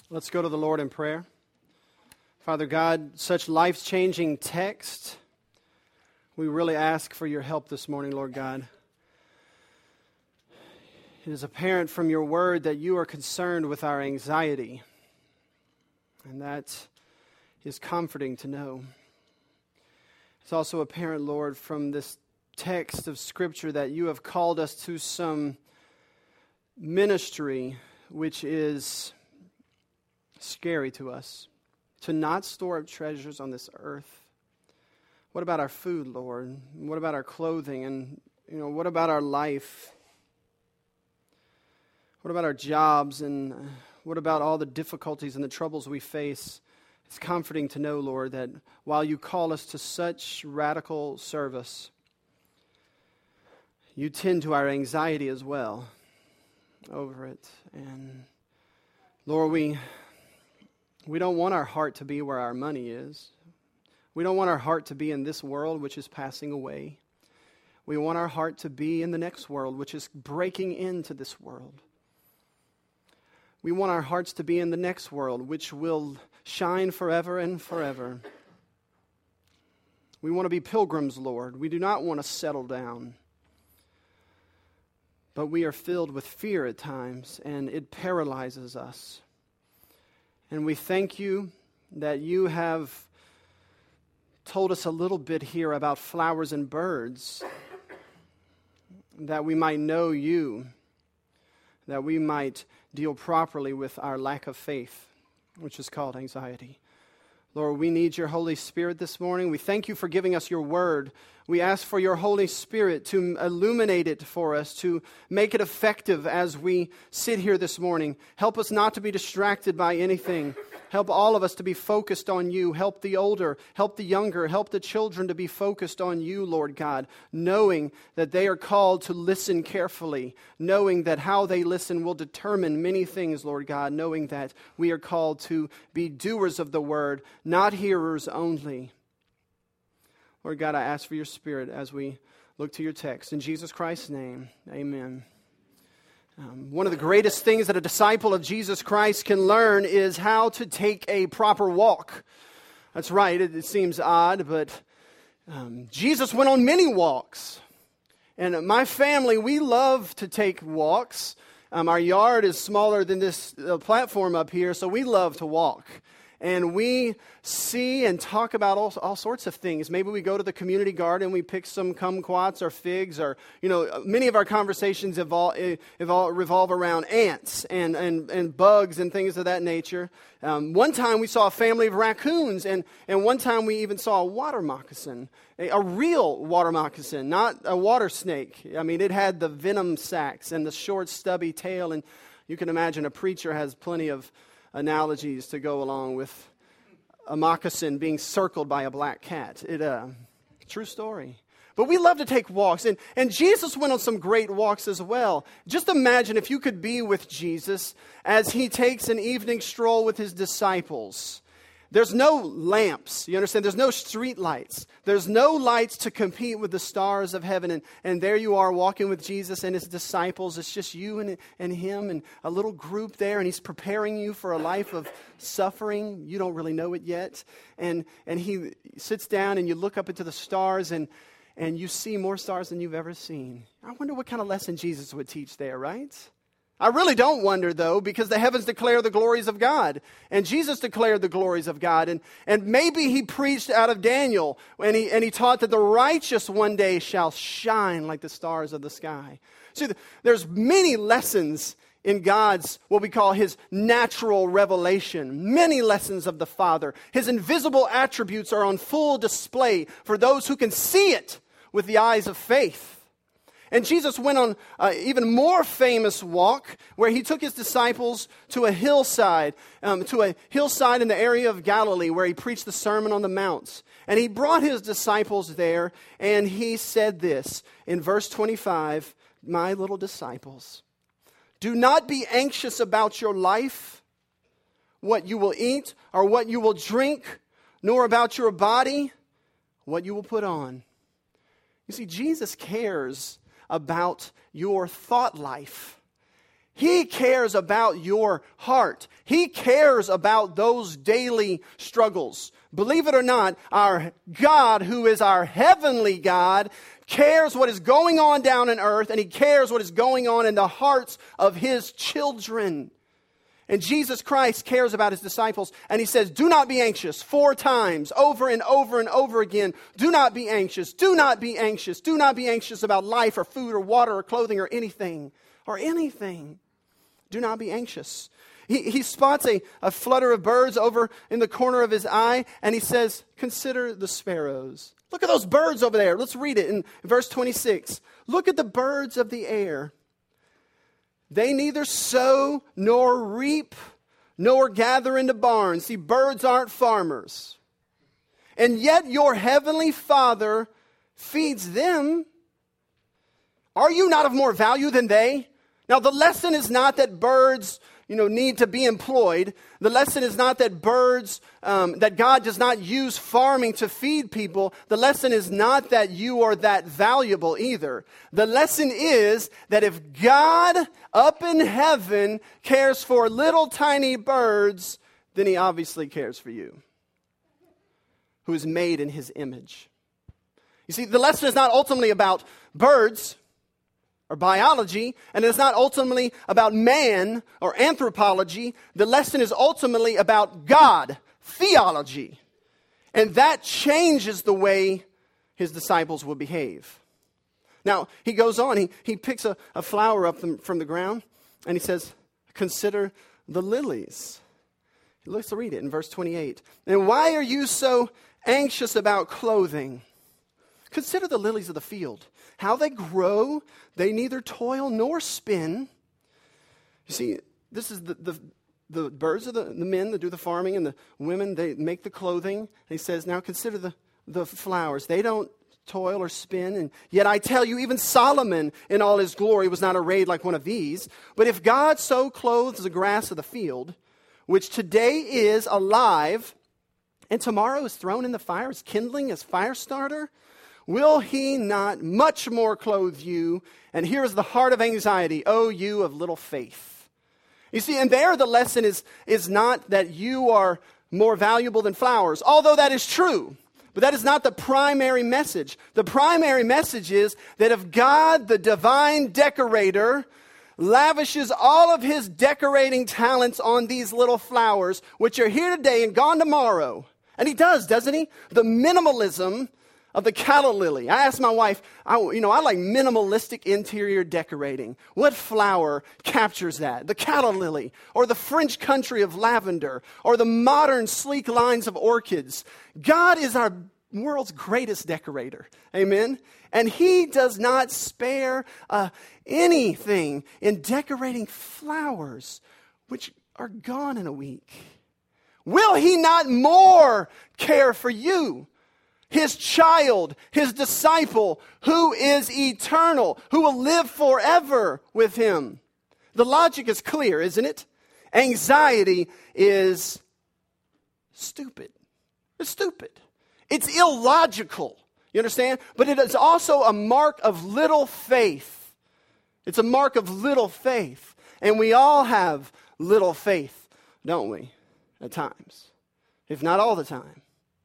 Let's go to the Lord in prayer. Father God, such life-changing text. We really ask for your help this morning, Lord God. It is apparent from your word that you are concerned with our anxiety, and that is comforting to know. It's also apparent, Lord, from this text of Scripture that you have called us to some ministry which is scary to us, to not store up treasures on this earth. What about our food, Lord? What about our clothing? And, what about our life? What about our jobs? And what about all the difficulties and the troubles we face? It's comforting to know, Lord, that while you call us to such radical service, you tend to our anxiety as well over it. And Lord, we don't want our heart to be where our money is. We don't want our heart to be in this world which is passing away. We want our heart to be in the next world which is breaking into this world. We want our hearts to be in the next world which will shine forever and forever. We want to be pilgrims, Lord. We do not want to settle down. But we are filled with fear at times, and it paralyzes us. And we thank you that you have told us a little bit here about flowers and birds, that we might know you, that we might deal properly with our lack of faith, which is called anxiety. Lord, we need your Holy Spirit this morning. We thank you for giving us your word. We ask for your Holy Spirit to illuminate it for us, to make it effective as we sit here this morning. Help us not to be distracted by anything. Help all of us to be focused on you. Help the older, help the younger, help the children to be focused on you, Lord God, knowing that they are called to listen carefully, knowing that how they listen will determine many things, Lord God, knowing that we are called to be doers of the word, not hearers only. Lord God, I ask for your Spirit as we look to your text. In Jesus Christ's name, amen. One of the greatest things that a disciple of Jesus Christ can learn is how to take a proper walk. That's right, it seems odd, but Jesus went on many walks. And my family, we love to take walks. Our yard is smaller than this platform up here, so we love to walk. And we see and talk about all sorts of things. Maybe we go to the community garden, we pick some kumquats or figs, or, many of our conversations revolve around ants and bugs and things of that nature. One time we saw a family of raccoons, and one time we even saw a water moccasin, a real water moccasin, not a water snake. I mean, it had the venom sacs and the short, stubby tail, and you can imagine a preacher has plenty of analogies to go along with a moccasin being circled by a black cat. True story. But we love to take walks, and Jesus went on some great walks as well. Just imagine if you could be with Jesus as he takes an evening stroll with his disciples. There's no lamps, you understand? There's no street lights. There's no lights to compete with the stars of heaven. And there you are walking with Jesus and his disciples. It's just you and him and a little group there. And he's preparing you for a life of suffering. You don't really know it yet. And he sits down and you look up into the stars and you see more stars than you've ever seen. I wonder what kind of lesson Jesus would teach there, right? I really don't wonder, though, because the heavens declare the glories of God. And Jesus declared the glories of God. And maybe he preached out of Daniel, and he taught that the righteous one day shall shine like the stars of the sky. See, there's many lessons in God's, what we call his natural revelation. Many lessons of the Father. His invisible attributes are on full display for those who can see it with the eyes of faith. And Jesus went on an even more famous walk where he took his disciples to a hillside in the area of Galilee where he preached the Sermon on the Mount. And he brought his disciples there and he said this in verse 25, "My little disciples, do not be anxious about your life, what you will eat or what you will drink, nor about your body, what you will put on." You see, Jesus cares about your thought life. He cares about your heart. He cares about those daily struggles. Believe it or not, our God, who is our heavenly God, cares what is going on down on earth, and He cares what is going on in the hearts of His children. And Jesus Christ cares about His disciples, and He says, do not be anxious 4 times, over and over and over again. Do not be anxious. Do not be anxious. Do not be anxious about life or food or water or clothing or anything. Do not be anxious. He spots a flutter of birds over in the corner of His eye, and He says, consider the sparrows. Look at those birds over there. Let's read it in verse 26. Look at the birds of the air. They neither sow nor reap nor gather into barns. See, birds aren't farmers. And yet your heavenly Father feeds them. Are you not of more value than they? Now, the lesson is not that birds need to be employed. The lesson is not that that God does not use farming to feed people. The lesson is not that you are that valuable either. The lesson is that if God up in heaven cares for little tiny birds, then He obviously cares for you, who is made in His image. You see, the lesson is not ultimately about birds or biology, and it's not ultimately about man or anthropology. The lesson is ultimately about God, theology. And that changes the way His disciples will behave. Now, He goes on, he picks a flower up from the ground, and He says, consider the lilies. Let's read it in verse 28. And why are you so anxious about clothing? Consider the lilies of the field, how they grow. They neither toil nor spin. You see, this is the birds of the men that do the farming, and the women, they make the clothing. And He says, now consider the flowers. They don't toil or spin. And yet I tell you, even Solomon in all his glory was not arrayed like one of these. But if God so clothes the grass of the field, which today is alive, and tomorrow is thrown in the fire as kindling, as fire starter, will He not much more clothe you? And here is the heart of anxiety, O you of little faith. You see, and there the lesson is not that you are more valuable than flowers, although that is true. But that is not the primary message. The primary message is that if God, the divine decorator, lavishes all of His decorating talents on these little flowers, which are here today and gone tomorrow, and He does, doesn't He? The minimalism of the calla lily. I asked my wife, I like minimalistic interior decorating. What flower captures that? The calla lily, or the French country of lavender, or the modern sleek lines of orchids. God is our world's greatest decorator. Amen? And He does not spare anything in decorating flowers, which are gone in a week. Will He not more care for you? His child, His disciple, who is eternal, who will live forever with Him. The logic is clear, isn't it? Anxiety is stupid. It's stupid. It's illogical. You understand? But it is also a mark of little faith. It's a mark of little faith. And we all have little faith, don't we? At times. If not all the time.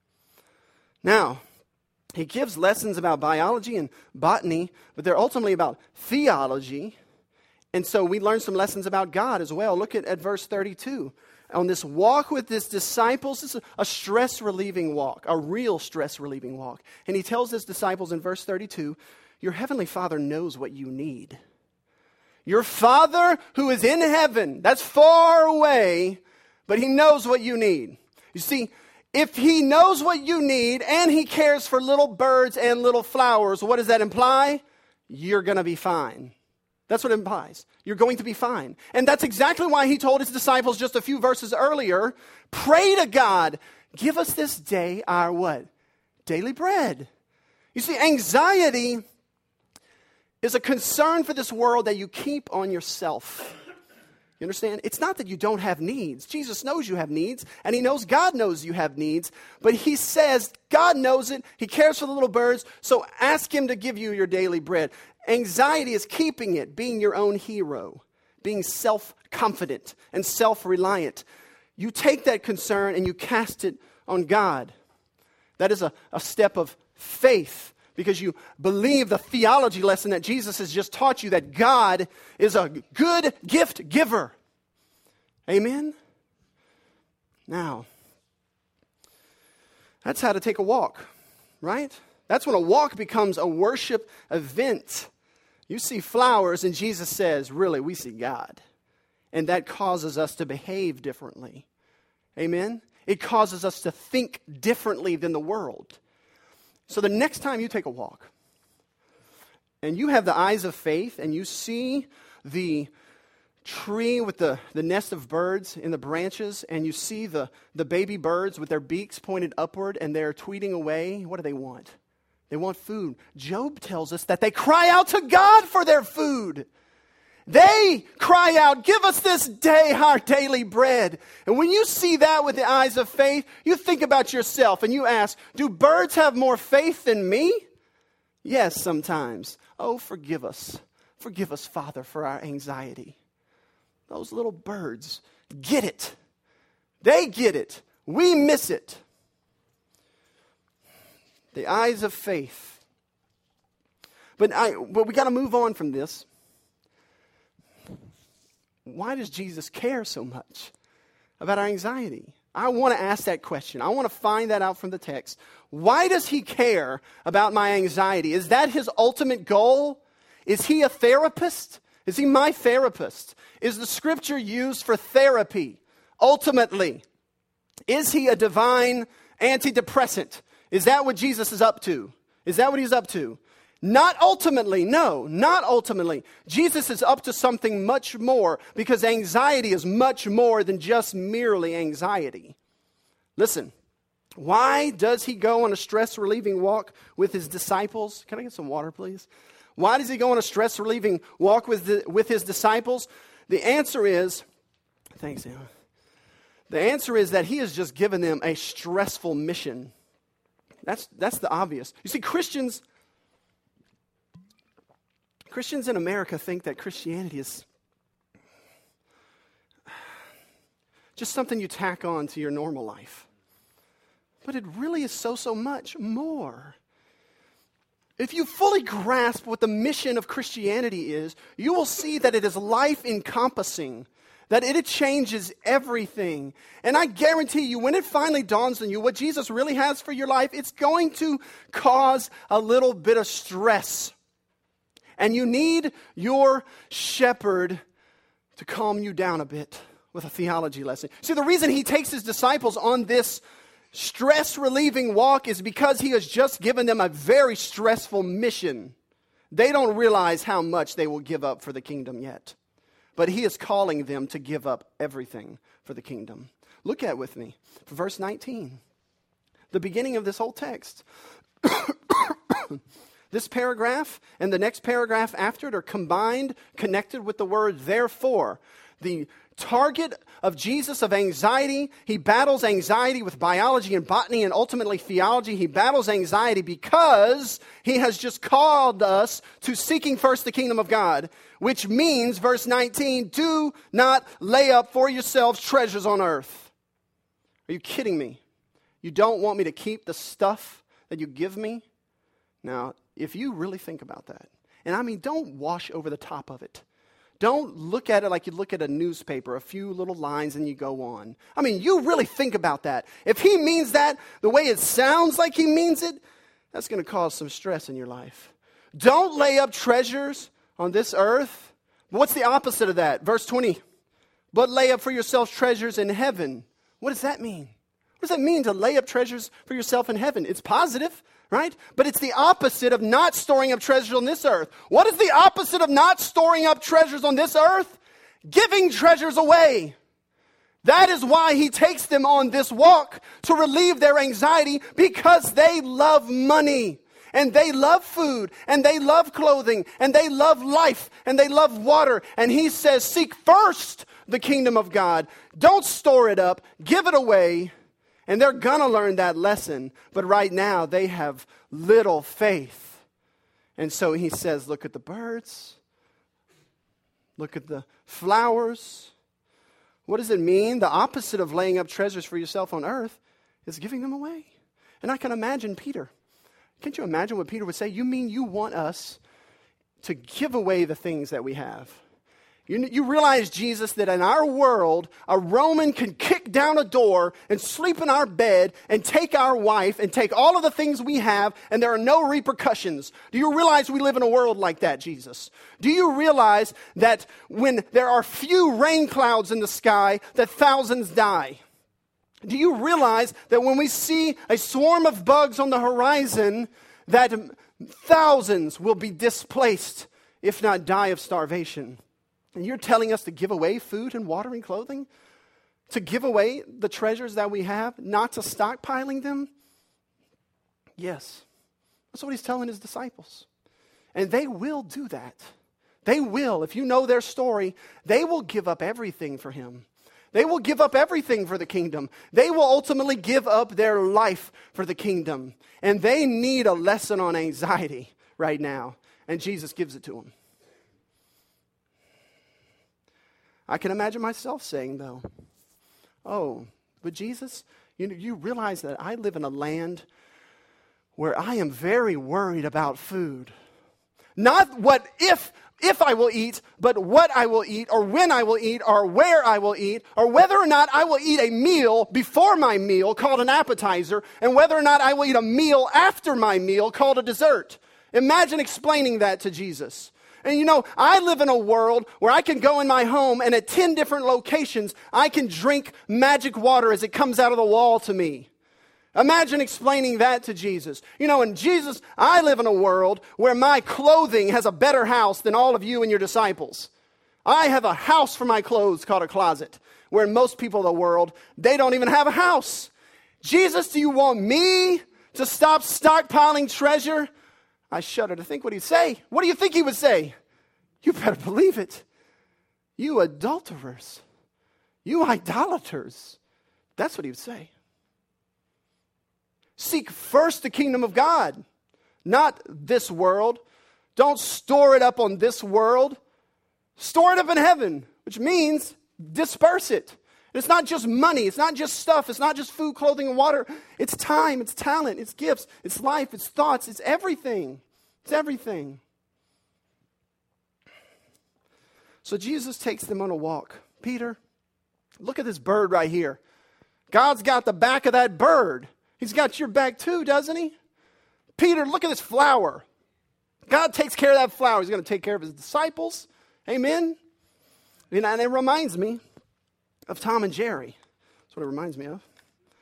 Now, He gives lessons about biology and botany, but they're ultimately about theology. And so we learn some lessons about God as well. Look at verse 32. On this walk with His disciples, this is a stress-relieving walk, a real stress-relieving walk. And He tells His disciples in verse 32, your heavenly Father knows what you need. Your Father who is in heaven, that's far away, but He knows what you need. You see, if He knows what you need and He cares for little birds and little flowers, what does that imply? You're going to be fine. That's what it implies. You're going to be fine. And that's exactly why He told His disciples just a few verses earlier, pray to God, give us this day our what? Daily bread. You see, anxiety is a concern for this world that you keep on yourself. You understand? It's not that you don't have needs. Jesus knows you have needs, and He knows God knows you have needs, but He says God knows it. He cares for the little birds, so ask Him to give you your daily bread. Anxiety is keeping it, being your own hero, being self-confident and self-reliant. You take that concern and you cast it on God. That is a step of faith, because you believe the theology lesson that Jesus has just taught you, that God is a good gift giver. Amen? Now, that's how to take a walk, right? That's when a walk becomes a worship event. You see flowers and Jesus says, really, we see God. And that causes us to behave differently. Amen? It causes us to think differently than the world. So the next time you take a walk and you have the eyes of faith and you see the tree with the nest of birds in the branches, and you see the baby birds with their beaks pointed upward and they're tweeting away, what do they want? They want food. Job tells us that they cry out to God for their food. They cry out, give us this day our daily bread. And when you see that with the eyes of faith, you think about yourself and you ask, do birds have more faith than me? Yes, sometimes. Oh, forgive us. Forgive us, Father, for our anxiety. Those little birds get it. They get it. We miss it. The eyes of faith. But we got to move on from this. Why does Jesus care so much about our anxiety? I want to ask that question. I want to find that out from the text. Why does he care about my anxiety? Is that his ultimate goal? Is he a therapist? Is he my therapist? Is the scripture used for therapy? Ultimately, is he a divine antidepressant? Is that what Jesus is up to? Is that what he's up to? Not ultimately, no, not ultimately. Jesus is up to something much more, because anxiety is much more than just merely anxiety. Listen, why does he go on a stress-relieving walk with his disciples? Can I get some water, please? Why does he go on a stress-relieving walk with his disciples? The answer is, thanks, Anna. The answer is that he has just given them a stressful mission. That's the obvious. You see, Christians in America think that Christianity is just something you tack on to your normal life. But it really is so much more. If you fully grasp what the mission of Christianity is, you will see that it is life-encompassing, that it changes everything. And I guarantee you, when it finally dawns on you what Jesus really has for your life, it's going to cause a little bit of stress. And you need your shepherd to calm you down a bit with a theology lesson. See, the reason he takes his disciples on this stress-relieving walk is because he has just given them a very stressful mission. They don't realize how much they will give up for the kingdom yet. But he is calling them to give up everything for the kingdom. Look at with me, verse 19. The beginning of this whole text. This paragraph and the next paragraph after it are combined, connected with the word therefore. The target of Jesus of anxiety, he battles anxiety with biology and botany and ultimately theology. He battles anxiety because he has just called us to seeking first the kingdom of God, which means, verse 19, do not lay up for yourselves treasures on earth. Are you kidding me? You don't want me to keep the stuff that you give me? Now, if you really think about that, and I mean, don't wash over the top of it. Don't look at it like you look at a newspaper, a few little lines and you go on. I mean, you really think about that. If he means that the way it sounds like he means it, that's going to cause some stress in your life. Don't lay up treasures on this earth. What's the opposite of that? Verse 20, but lay up for yourselves treasures in heaven. What does that mean? What does that mean to lay up treasures for yourself in heaven? It's positive, right? But it's the opposite of not storing up treasures on this earth. What is the opposite of not storing up treasures on this earth? Giving treasures away. That is why he takes them on this walk, to relieve their anxiety, because they love money. And they love food, and they love clothing, and they love life, and they love water. And he says, seek first the kingdom of God. Don't store it up. Give it away. And they're going to learn that lesson. But right now, they have little faith. And so he says, look at the birds. Look at the flowers. What does it mean? The opposite of laying up treasures for yourself on earth is giving them away. And I can imagine Peter. Can't you imagine what Peter would say? You mean you want us to give away the things that we have? You realize, Jesus, that in our world, a Roman can kick down a door and sleep in our bed and take our wife and take all of the things we have, and there are no repercussions. Do you realize we live in a world like that, Jesus? Do you realize that when there are few rain clouds in the sky, that thousands die? Do you realize that when we see a swarm of bugs on the horizon, that thousands will be displaced, if not die of starvation? And you're telling us to give away food and water and clothing? To give away the treasures that we have, not to stockpiling them? Yes. That's what he's telling his disciples. And they will do that. They will. If you know their story, they will give up everything for him. They will give up everything for the kingdom. They will ultimately give up their life for the kingdom. And they need a lesson on anxiety right now. And Jesus gives it to them. I can imagine myself saying, though, oh, but Jesus, you realize that I live in a land where I am very worried about food. Not what if I will eat, but what I will eat, or when I will eat, or where I will eat, or whether or not I will eat a meal before my meal called an appetizer, and whether or not I will eat a meal after my meal called a dessert. Imagine explaining that to Jesus. And I live in a world where I can go in my home and at 10 different locations, I can drink magic water as it comes out of the wall to me. Imagine explaining that to Jesus. And Jesus, I live in a world where my clothing has a better house than all of you and your disciples. I have a house for my clothes called a closet, where most people in the world, they don't even have a house. Jesus, do you want me to stop stockpiling treasure? I shudder to think what he'd say. What do you think he would say? You better believe it. You adulterers. You idolaters. That's what he would say. Seek first the kingdom of God, not this world. Don't store it up on this world. Store it up in heaven, which means disperse it. It's not just money. It's not just stuff. It's not just food, clothing, and water. It's time. It's talent. It's gifts. It's life. It's thoughts. It's everything. It's everything. So Jesus takes them on a walk. Peter, look at this bird right here. God's got the back of that bird. He's got your back too, doesn't he? Peter, look at this flower. God takes care of that flower. He's going to take care of his disciples. Amen? And it reminds me of Tom and Jerry. That's what it reminds me of.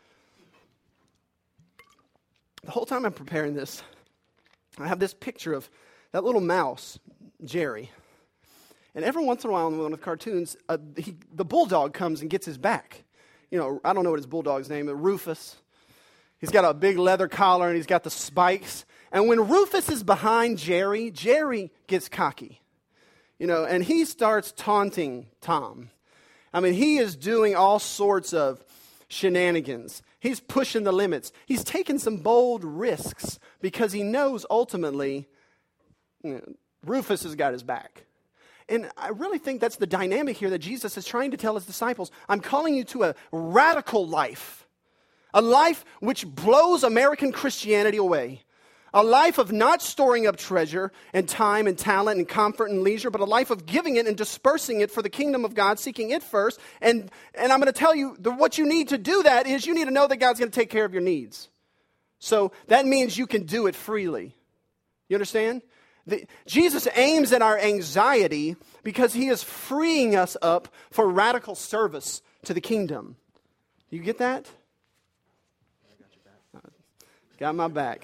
The whole time I'm preparing this, I have this picture of that little mouse, Jerry. And every once in a while in one of the cartoons, the bulldog comes and gets his back. I don't know what his bulldog's name is, Rufus. He's got a big leather collar and he's got the spikes. And when Rufus is behind Jerry, Jerry gets cocky. And he starts taunting Tom. I mean, he is doing all sorts of shenanigans. He's pushing the limits. He's taking some bold risks because he knows ultimately Rufus has got his back. And I really think that's the dynamic here that Jesus is trying to tell his disciples. I'm calling you to a radical life. A life which blows American Christianity away. A life of not storing up treasure and time and talent and comfort and leisure, but a life of giving it and dispersing it for the kingdom of God, seeking it first. And I'm going to tell you, what you need to do that is you need to know that God's going to take care of your needs. So that means you can do it freely. You understand? Jesus aims at our anxiety because he is freeing us up for radical service to the kingdom. You get that? Got my back.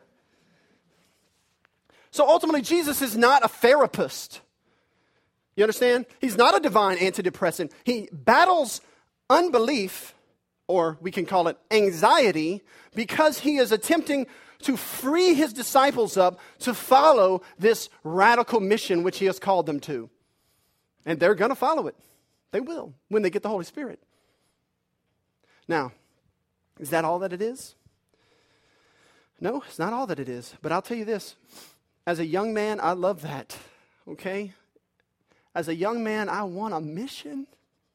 So ultimately, Jesus is not a therapist. You understand? He's not a divine antidepressant. He battles unbelief, or we can call it anxiety, because he is attempting to free his disciples up to follow this radical mission which he has called them to. And they're going to follow it. They will, when they get the Holy Spirit. Now, is that all that it is? No, it's not all that it is. But I'll tell you this. As a young man, I love that. Okay? As a young man, I want a mission.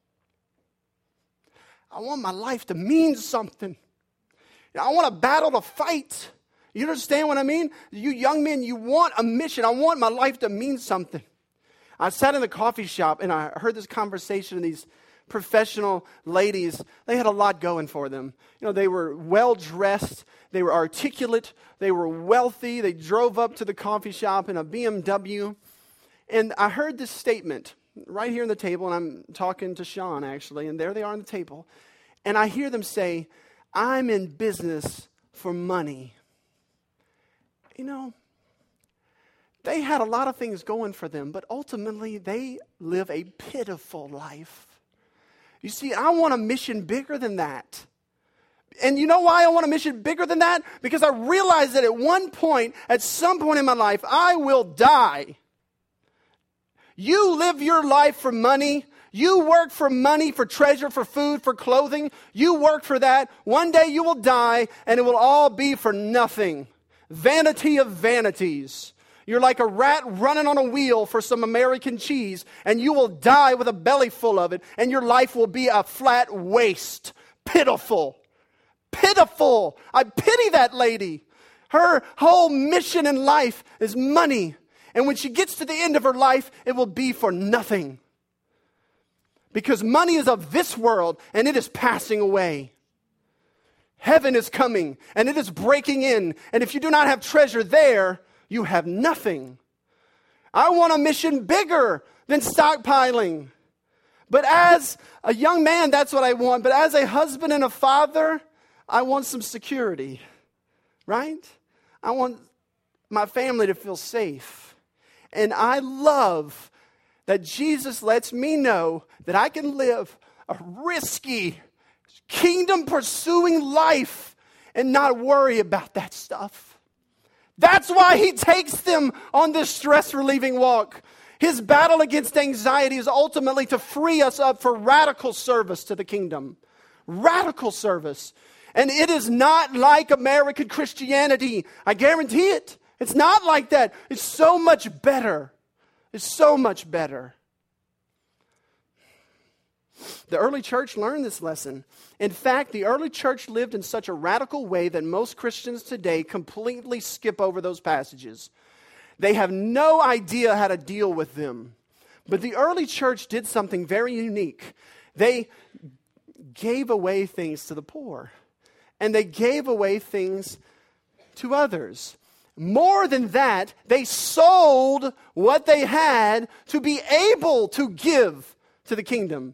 I want my life to mean something. I want a battle to fight. You understand what I mean? You young men, you want a mission. I want my life to mean something. I sat in the coffee shop and I heard this conversation of these professional ladies. They had a lot going for them. They were well-dressed. They were articulate. They were wealthy. They drove up to the coffee shop in a BMW. And I heard this statement right here on the table, and I'm talking to Sean, actually, and there they are on the table. And I hear them say, I'm in business for money. They had a lot of things going for them, but ultimately they live a pitiful life. You see, I want a mission bigger than that. And you know why I want a mission bigger than that? Because I realize that at some point in my life, I will die. You live your life for money. You work for money, for treasure, for food, for clothing. You work for that. One day you will die, and it will all be for nothing. Vanity of vanities. You're like a rat running on a wheel for some American cheese, and you will die with a belly full of it, and your life will be a flat waste. Pitiful. Pitiful. I pity that lady. Her whole mission in life is money. And when she gets to the end of her life, it will be for nothing. Because money is of this world, and it is passing away. Heaven is coming, and it is breaking in. And if you do not have treasure there, you have nothing. I want a mission bigger than stockpiling. But as a young man, that's what I want. But as a husband and a father, I want some security. Right? I want my family to feel safe. And I love that Jesus lets me know that I can live a risky, kingdom-pursuing life and not worry about that stuff. That's why he takes them on this stress-relieving walk. His battle against anxiety is ultimately to free us up for radical service to the kingdom. Radical service. And it is not like American Christianity. I guarantee it. It's not like that. It's so much better. It's so much better. The early church learned this lesson. In fact, the early church lived in such a radical way that most Christians today completely skip over those passages. They have no idea how to deal with them. But the early church did something very unique. They gave away things to the poor. And they gave away things to others. More than that, they sold what they had to be able to give to the kingdom.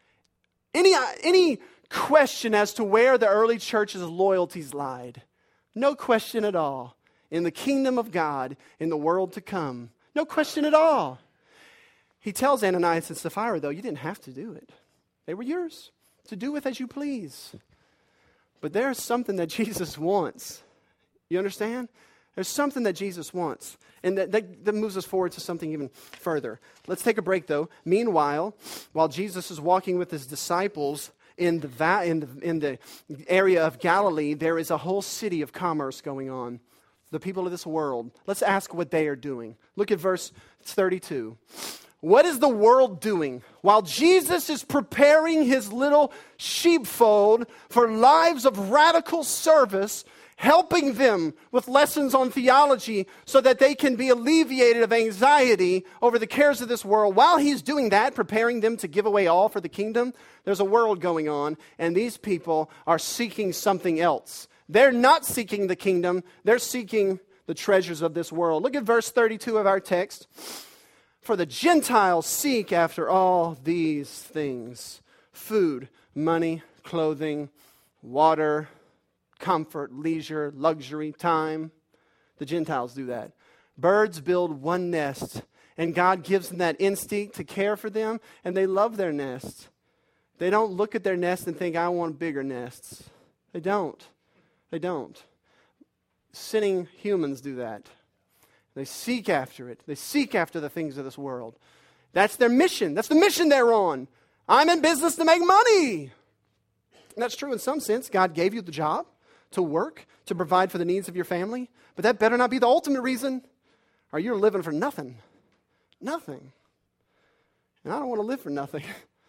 Any question as to where the early church's loyalties lied? No question at all. In the kingdom of God, in the world to come. No question at all. He tells Ananias and Sapphira, though, you didn't have to do it. They were yours to do with as you please. But there's something that Jesus wants. You understand? There's something that Jesus wants. And that moves us forward to something even further. Let's take a break, though. Meanwhile, while Jesus is walking with his disciples in the area of Galilee, there is a whole city of commerce going on. The people of this world. Let's ask what they are doing. Look at verse 32. What is the world doing? While Jesus is preparing his little sheepfold for lives of radical service, helping them with lessons on theology so that they can be alleviated of anxiety over the cares of this world. While he's doing that, preparing them to give away all for the kingdom, there's a world going on, and these people are seeking something else. They're not seeking the kingdom, they're seeking the treasures of this world. Look at verse 32 of our text. For the Gentiles seek after all these things: food, money, clothing, water, comfort, leisure, luxury, time. The Gentiles do that. Birds build one nest, and God gives them that instinct to care for them, and they love their nest. They don't look at their nest and think, I want bigger nests. They don't. They don't. Sinning humans do that. They seek after it. They seek after the things of this world. That's their mission. That's the mission they're on. I'm in business to make money. And that's true in some sense. God gave you the job to work, to provide for the needs of your family. But that better not be the ultimate reason, or you're living for nothing. Nothing. And I don't want to live for nothing.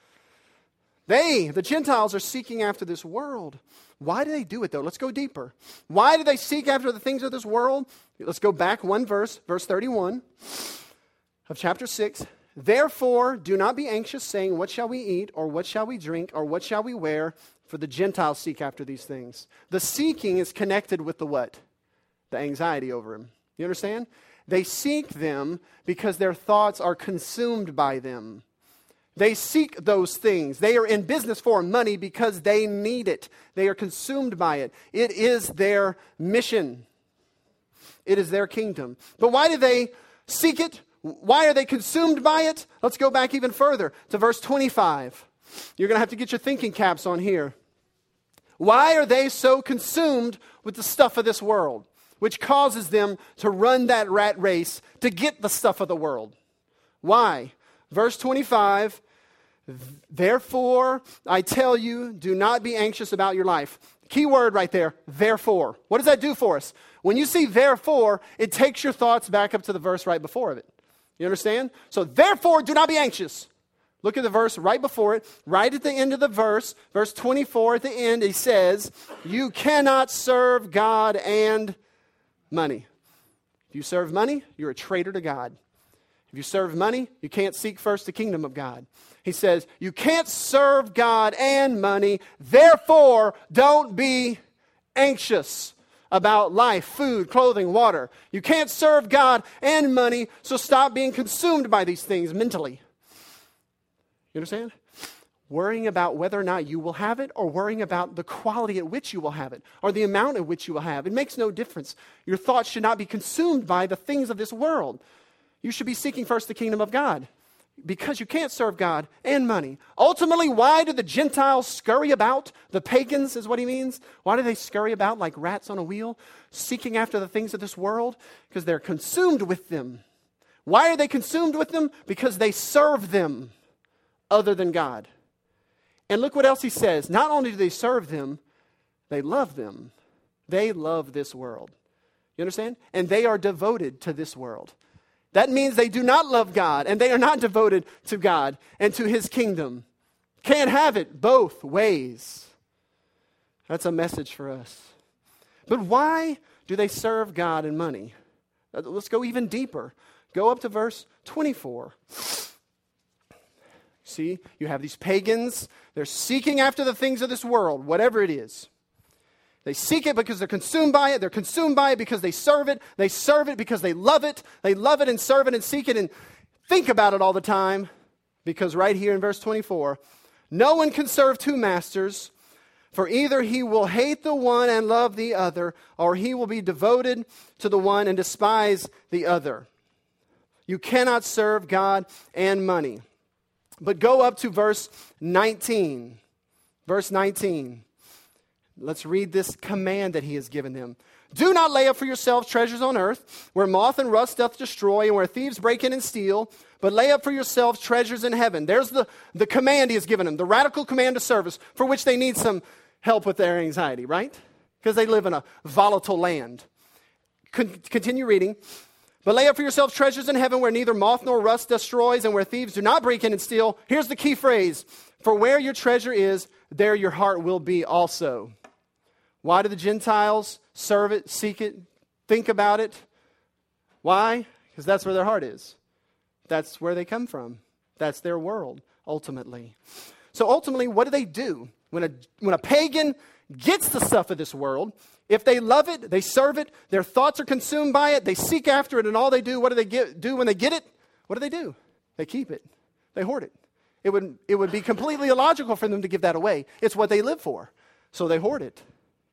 They, the Gentiles, are seeking after this world. Why do they do it, though? Let's go deeper. Why do they seek after the things of this world? Let's go back one verse, verse 31 of chapter 6. Therefore, do not be anxious, saying, what shall we eat, or what shall we drink, or what shall we wear? For the Gentiles seek after these things. The seeking is connected with the what? The anxiety over him. You understand? They seek them because their thoughts are consumed by them. They seek those things. They are in business for money because they need it. They are consumed by it. It is their mission. It is their kingdom. But why do they seek it? Why are they consumed by it? Let's go back even further to verse 25. You're going to have to get your thinking caps on here. Why are they so consumed with the stuff of this world, which causes them to run that rat race to get the stuff of the world? Why? Verse 25, therefore, I tell you, do not be anxious about your life. Key word right there, therefore. What does that do for us? When you see therefore, it takes your thoughts back up to the verse right before it. You understand? So, therefore, do not be anxious. Look at the verse right before it. Right at the end of the verse, verse 24 at the end, he says, you cannot serve God and money. If you serve money, you're a traitor to God. If you serve money, you can't seek first the kingdom of God. He says, you can't serve God and money, therefore don't be anxious about life, food, clothing, water. You can't serve God and money, so stop being consumed by these things mentally. You understand? Worrying about whether or not you will have it, or worrying about the quality at which you will have it, or the amount at which you will have. It makes no difference. Your thoughts should not be consumed by the things of this world. You should be seeking first the kingdom of God, because you can't serve God and money. Ultimately, why do the Gentiles scurry about? The pagans is what he means. Why do they scurry about like rats on a wheel, seeking after the things of this world? Because they're consumed with them. Why are they consumed with them? Because they serve them other than God. And look what else he says. Not only do they serve them, they love them. They love this world. You understand? And they are devoted to this world. That means they do not love God, and they are not devoted to God and to his kingdom. Can't have it both ways. That's a message for us. But why do they serve God and money? Let's go even deeper. Go up to verse 24. See, you have these pagans. They're seeking after the things of this world, whatever it is. They seek it because they're consumed by it. They're consumed by it because they serve it. They serve it because they love it. They love it and serve it and seek it and think about it all the time. Because right here in verse 24, no one can serve two masters, for either he will hate the one and love the other, or he will be devoted to the one and despise the other. You cannot serve God and money. But go up to verse 19. Verse 19. Let's read this command that he has given them. Do not lay up for yourselves treasures on earth, where moth and rust doth destroy, and where thieves break in and steal, but lay up for yourselves treasures in heaven. There's the command he has given them, the radical command of service, for which they need some help with their anxiety, right? Because they live in a volatile land. Continue reading. But lay up for yourselves treasures in heaven, where neither moth nor rust destroys, and where thieves do not break in and steal. Here's the key phrase. For where your treasure is, there your heart will be also. Why do the Gentiles serve it, seek it, think about it? Why? Because that's where their heart is. That's where they come from. That's their world, ultimately. So ultimately, what do? When a pagan gets the stuff of this world, if they love it, they serve it, their thoughts are consumed by it, they seek after it, and all they do, what do they do when they get it? What do? They keep it. They hoard it. It would be completely illogical for them to give that away. It's what they live for. So they hoard it.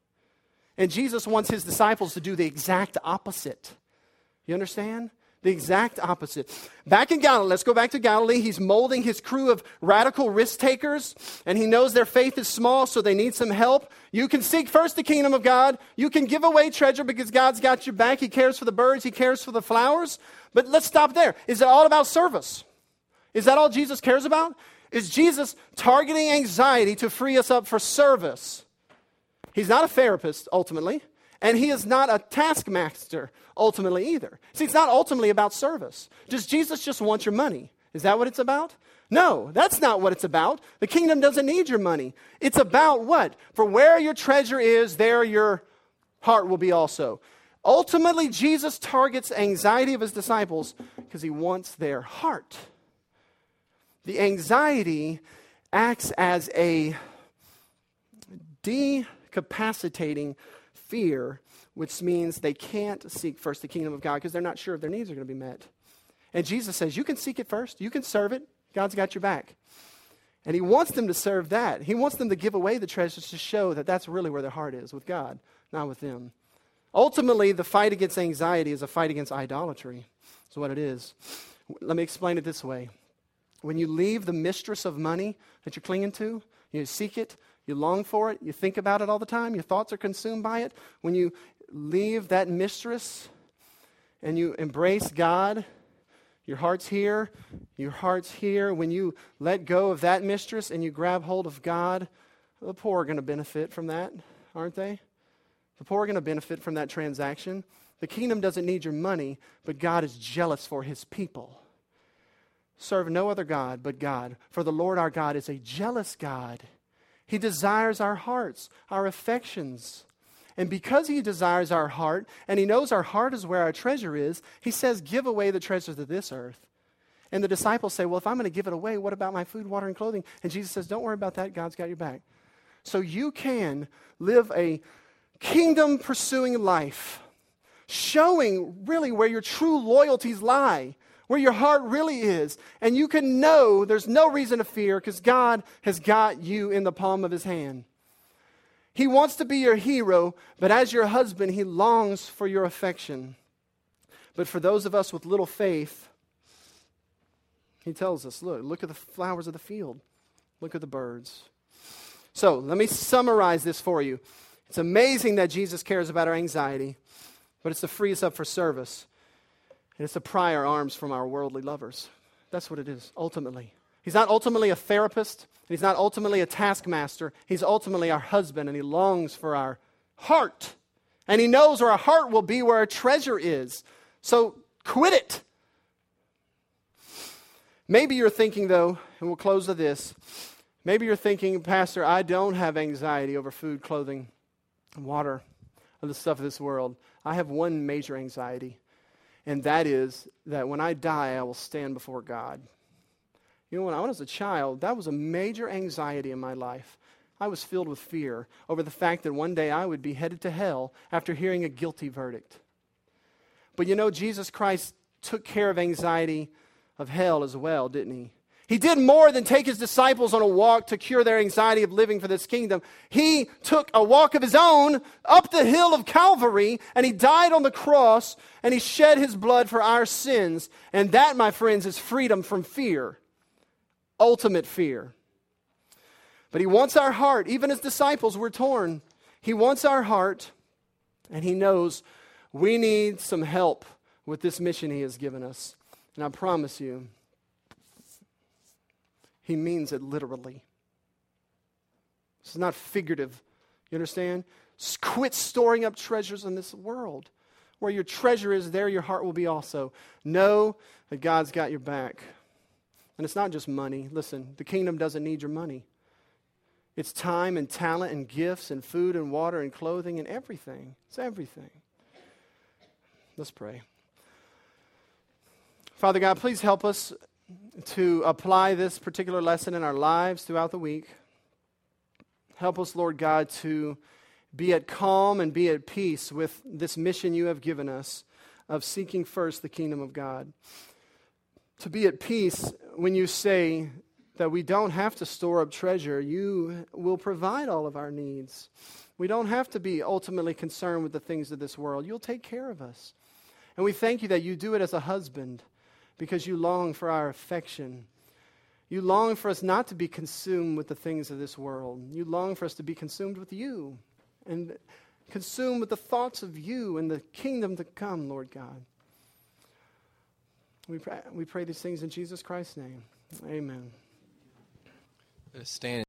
And Jesus wants his disciples to do the exact opposite. You understand? The exact opposite. Back in Galilee, let's go back to Galilee. He's molding his crew of radical risk takers, and he knows their faith is small, so they need some help. You can seek first the kingdom of God. You can give away treasure because God's got your back. He cares for the birds. He cares for the flowers. But let's stop there. Is it all about service? Is that all Jesus cares about? Is Jesus targeting anxiety to free us up for service? He's not a therapist, ultimately. And he is not a taskmaster, ultimately, either. See, it's not ultimately about service. Does Jesus just want your money? Is that what it's about? No, that's not what it's about. The kingdom doesn't need your money. It's about what? For where your treasure is, there your heart will be also. Ultimately, Jesus targets anxiety of his disciples because he wants their heart. The anxiety acts as a decapacitating fear, which means they can't seek first the kingdom of God because they're not sure if their needs are going to be met. And Jesus says, you can seek it first. You can serve it. God's got your back. And he wants them to serve that. He wants them to give away the treasures to show that that's really where their heart is, with God, not with them. Ultimately, the fight against anxiety is a fight against idolatry. That's what it is. Let me explain it this way. When you leave the mistress of money that you're clinging to, you seek it, you long for it, you think about it all the time, your thoughts are consumed by it. When you leave that mistress and you embrace God, your heart's here, your heart's here. When you let go of that mistress and you grab hold of God, the poor are going to benefit from that, aren't they? The poor are going to benefit from that transaction. The kingdom doesn't need your money, but God is jealous for his people. Serve no other God but God, for the Lord our God is a jealous God. He desires our hearts, our affections. And because he desires our heart, and he knows our heart is where our treasure is, he says, give away the treasures of this earth. And the disciples say, well, if I'm going to give it away, what about my food, water, and clothing? And Jesus says, don't worry about that. God's got your back. So you can live a kingdom-pursuing life, showing really where your true loyalties lie, where your heart really is. And you can know there's no reason to fear because God has got you in the palm of his hand. He wants to be your hero, but as your husband, he longs for your affection. But for those of us with little faith, he tells us, look at the flowers of the field. Look at the birds. So let me summarize this for you. It's amazing that Jesus cares about our anxiety, but it's to free us up for service. And it's to pry our arms from our worldly lovers. That's what it is, ultimately. He's not ultimately a therapist. He's not ultimately a taskmaster. He's ultimately our husband, and he longs for our heart. And he knows where our heart will be, where our treasure is. So quit it. Maybe you're thinking, though, and we'll close with this. Maybe you're thinking, Pastor, I don't have anxiety over food, clothing, water, or the stuff of this world. I have one major anxiety, and that is that when I die, I will stand before God. You know, when I was a child, that was a major anxiety in my life. I was filled with fear over the fact that one day I would be headed to hell after hearing a guilty verdict. But you know, Jesus Christ took care of anxiety of hell as well, didn't he? He did more than take his disciples on a walk to cure their anxiety of living for this kingdom. He took a walk of his own up the hill of Calvary, and he died on the cross, and he shed his blood for our sins. And that, my friends, is freedom from fear. Ultimate fear. But he wants our heart. Even as disciples, we're torn. He wants our heart, and he knows we need some help with this mission he has given us. And I promise you, he means it literally. It's not figurative. You understand? Quit storing up treasures in this world. Where your treasure is, there your heart will be also. Know that God's got your back. And it's not just money. Listen, the kingdom doesn't need your money. It's time and talent and gifts and food and water and clothing and everything. It's everything. Let's pray. Father God, please help us to apply this particular lesson in our lives throughout the week. Help us, Lord God, to be at calm and be at peace with this mission you have given us of seeking first the kingdom of God. To be at peace when you say that we don't have to store up treasure. You will provide all of our needs. We don't have to be ultimately concerned with the things of this world. You'll take care of us. And we thank you that you do it as a husband because you long for our affection. You long for us not to be consumed with the things of this world. You long for us to be consumed with you and consumed with the thoughts of you and the kingdom to come, Lord God. We pray these things in Jesus Christ's name. Amen. Stand.